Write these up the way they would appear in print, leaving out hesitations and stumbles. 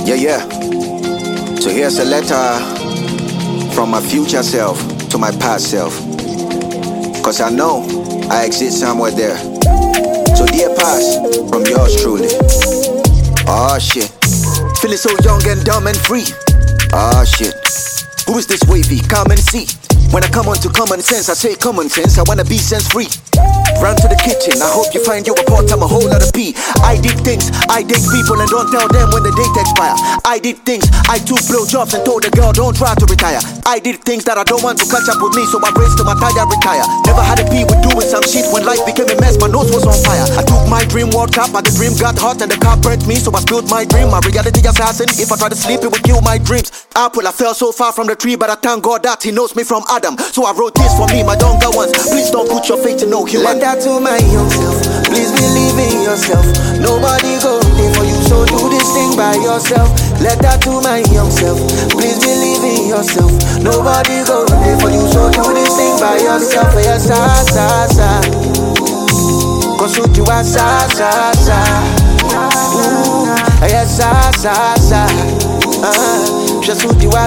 Yeah. So here's a letter from my future self to my past self. Cause I know I exist somewhere there. So dear past, from yours truly. Oh shit. Feeling so young and dumb and free. Oh shit. Who is this wavy? Come and see. When I come on to common sense, I say common sense. I wanna be sense free. Run to the kitchen, I hope you find your pot, I'm a whole lot of pee. I did things, I date people and don't tell them when the date expire. I did things, I took blowjobs and told the girl don't try to retire. I did things that I don't want to catch up with me, so I raced to my tire retire. Never had a pee with doing some shit when life became a mess, my nose was on fire. I took my dream World Cup, but the dream got hot and the car burnt me, so I spilled my dream. My reality assassin, if I try to sleep it would kill my dreams. Apple, I fell so far from the tree, but I thank God that he knows me from Adam. So I wrote this for me, my younger ones. Please don't put your faith in no human. Let that to my young self. Please believe in yourself. Nobody go there for you, so do this thing by yourself. Let that to my young self. Please believe in yourself. Nobody go there for you, so do this thing by yourself. Yes, cause you are just who you are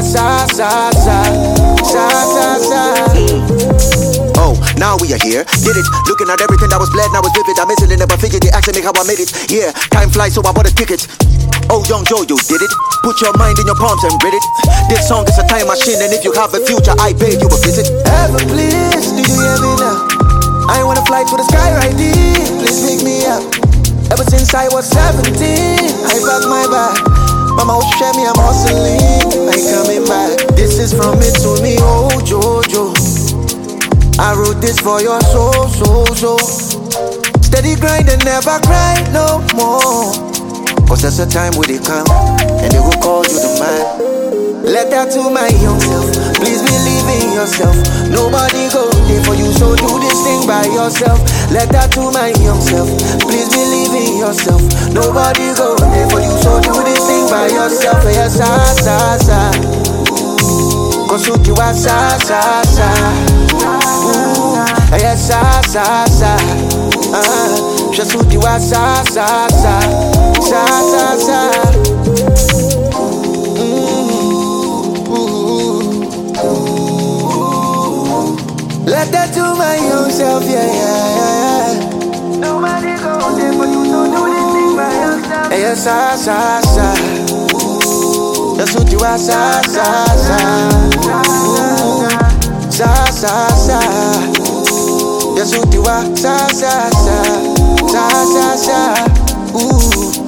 Oh, now we are here, did it. Looking at everything that was bled, now it's vivid. I miss it and never figured it actually make how I made it. Yeah, time flies, so I bought a ticket. Oh, young Joe, you did it. Put your mind in your palms and read it. This song is a time machine, and if you have a future, I beg you a visit. Ever please, do you hear me now? I wanna fly to the sky right here. Please pick me up. Ever since I was 17, I packed my bag. Mama will share me, I'm hustling, I coming back. This is from me to me, oh Jojo. I wrote this for your soul. Steady grind and never cry no more. Cause there's a time when they come and they will call you the man. Let that to my young self. Please believe in yourself. Nobody go there for you, so do this thing by yourself. Let that to my young self. Please believe in yourself. Nobody go there for you, so do this thing by yourself. Yes, cause you are yes, just who you are Let that to my young self, yeah. Nobody go there for you, so do this thing by yourself. Yes, that's what you are, That's what you are, ooh.